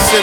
listen,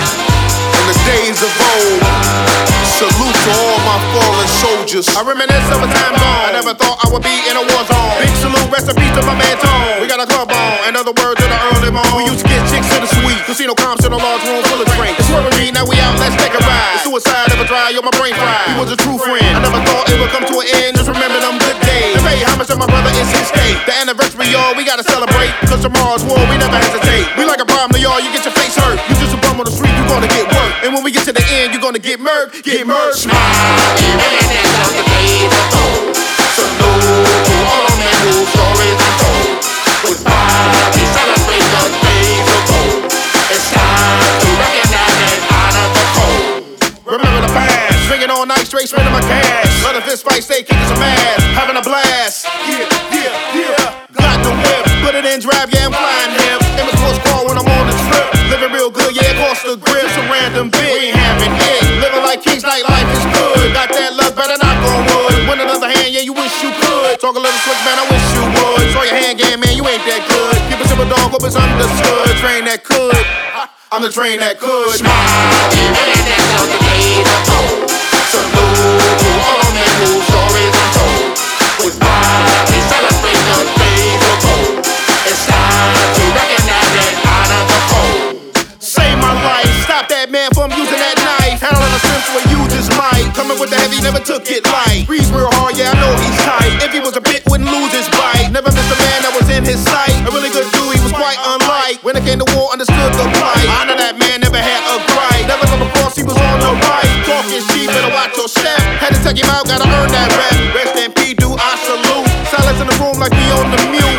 in the days of old, salute to all my fallen soldiers. I reminisce of a time gone, I never thought I would be in a war zone. Big salute, recipe to my man Tone. We got a club on, in other words, in the early morning. We used to get chicks in the suite, casino comps in a large room full of drinks. It's where we meet, now we out, let's take a ride. The suicide never dry, yo, my brain fried. He was a true friend, I never thought it would come to an end. Just remember them good days. The pay homage to my brother is his day. The anniversary, y'all, we gotta celebrate. Cause tomorrow's war, we never hesitate. We like a problem to y'all, you get your face hurt. You just a bum on the street, you gonna get work. And when we get to the end, you gonna get murked, get murked. Smile, even as the days are told. Salute to all men whose stories are told. With pride, we celebrate the days of old. It's time to recognize and honor the code. Remember the past, drinking all night, straight spending my cash. Let a fist fight, stay kicking some ass, having a blast. Yeah, yeah, yeah. Got the whip, put it in drive, yeah, I'm flying him. In the sports car when I'm on the trip. Living real good, yeah, cost the grip. Some random bit, we ain't having it. Living like kings, like life is good. Got that love, better not go wood. Win another hand, yeah, you wish you could. Talk a little slick, man, I wish you would. Saw your hand game, man, you ain't that good. Keep it simple, dog, hope it's understood. Train that could, I'm the train that could. Smile, even as the days are told. Salute to all men whose stories are told. With pride, we celebrate the days of old. It's time to recognize and honor the code. Save my life, stop that man from using that knife. Handling a simple, you just might. Coming with the heavy, never took it light. Breathe real hard, yeah, I know he's tight. If he was a bit, wouldn't lose his bite. Never missed a man that was in his sight. A really good dude, he was quite unlike. When it came to war, understood the plight. Honor that man, never had a gripe. Never come across, he was on the right. Talking cheap, better watch your step. Had to take him out, gotta earn that rep. Rest in peace, do I salute. Silence in the room like we on the mute.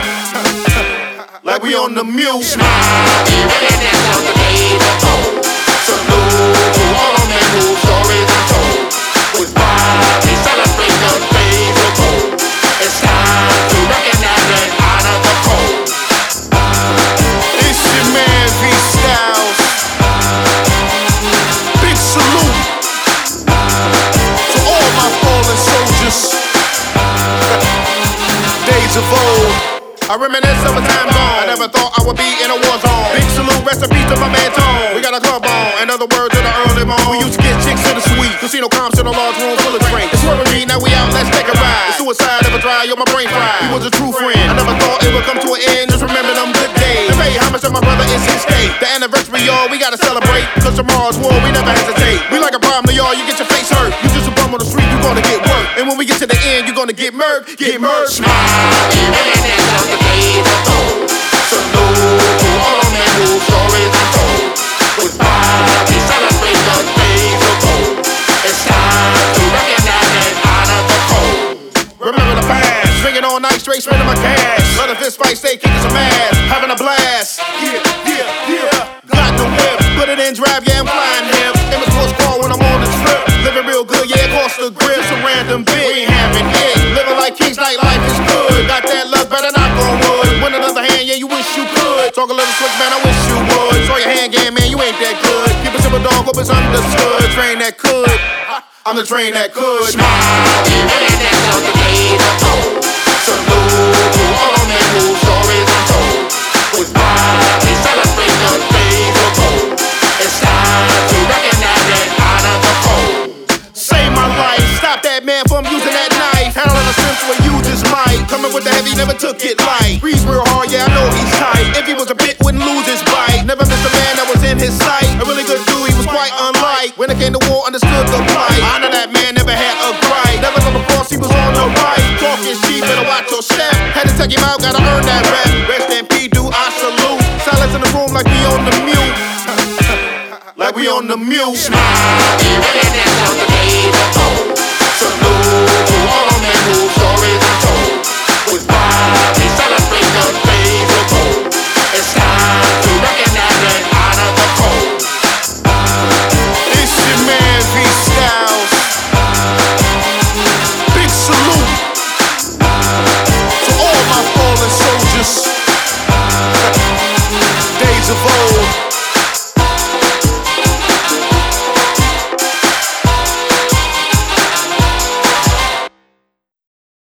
Like we on the mute. Smile, even as the days are told. Salute to all men whose stories are told. With pride, we celebrate the days of old. It's time to recognize and honor the code. It's your man V Styles. Big salute to all my fallen soldiers. Days of old, I reminisce of a time gone. I never thought I would be in a war zone. Big salute, recipe to my man Tone. We got a club on, in other words, in the early morning. We used to get chicks in the suite, casino comps in a large room full of drinks. It's where we meet, now we out, let's take a ride. The suicide never dry, yo, my brain fried. He was a true friend, I never thought it would come to an end. Just remember them good days. The pay homage to my brother is his day. The anniversary, y'all, we gotta celebrate. Cause tomorrow's war, we never hesitate. We like a problem to y'all, you get your face hurt. You just a bum on the street, you gonna get work. And when we get to the end, you gonna get murked, get murked. Smile, even as the days are told. Salute to all men whose stories are told. With pride, we celebrate the days of old. It's time to recognize and honor the code. Remember the past, drinking all night, straight spending my cash. Let a fist fight, stay kicking some ass, having a blast. Yeah, yeah, yeah. Got the whip, put it in drive, yeah, I'm flying him. In the sports car when I'm on the trip. Living real good, yeah, cost the grip. Some random bit, we ain't having it. Living like kings, like life is good. Got that love, better not go wood. Win another hand, yeah, you wish you could. Talk a little slick, man, I wish you would. Saw your hand game, man, you ain't that good. Keep it simple, dog, hope it's understood. Train that could, I'm the train that could. Smile, even as the days are told. Salute to all men whose stories are told. With pride, we celebrate the days of old. It's time to recognize and honor the code. Save my life, stop that man from using that knife. Handling a simple, you just might. Coming with the heavy, never took it light. Breathe real hard, yeah, I know he's tight. If he was a bit, wouldn't lose his bite. Never missed a man that was in his sight. A really good dude, he was quite unlike. When it came to war, understood the plight. Honor that man, never had a gripe. Never come across, he was on the right. Talking cheap, better watch your step. Had to take him out, gotta earn that rep. Rest in peace, do I salute. Silence in the room like we on the mute. Like we on the mute. Smile, even